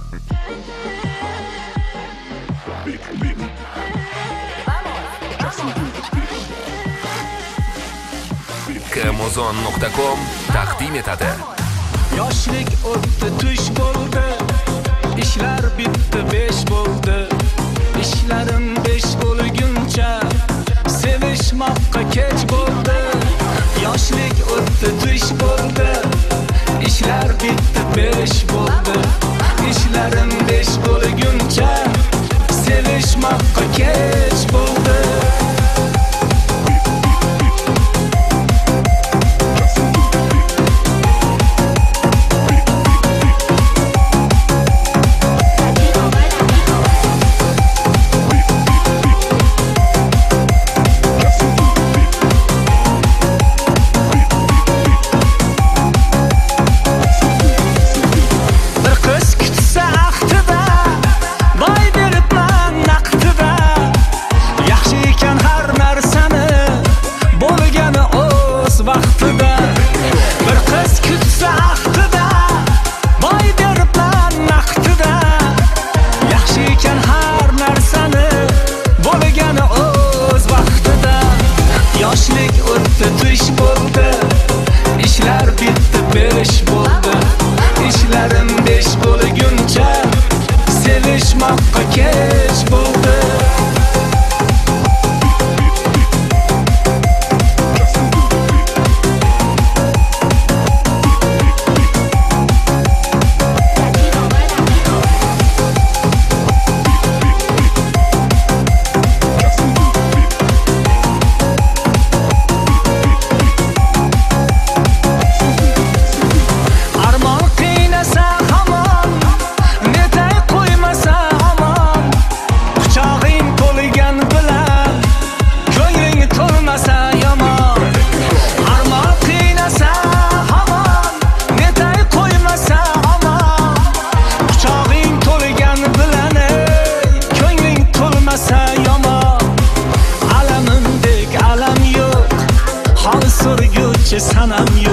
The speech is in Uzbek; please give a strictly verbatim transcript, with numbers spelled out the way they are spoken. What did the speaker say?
Amazon nuqta com taqdim etadi. Yoshlik o'tdi, tush bo'ldi. Ishlar bitdi, besh bo'ldi. Ishlarim besh bo'lguncha sevishmoqqa kech bo'ldi. Yoshlik o'tdi, tush bo'ldi. Ishlar bitdi, besh bo'ldi. Ishlarim besh bo'lguncha sevishmoqqa kech bo'ldi. Yoshlik o'tdi, tush bo'ldi. Ishlar bitdi, besh bo'ldi. Ishlarim besh bo'lguncha sevishmoqqa kech bo'ldi. Sanam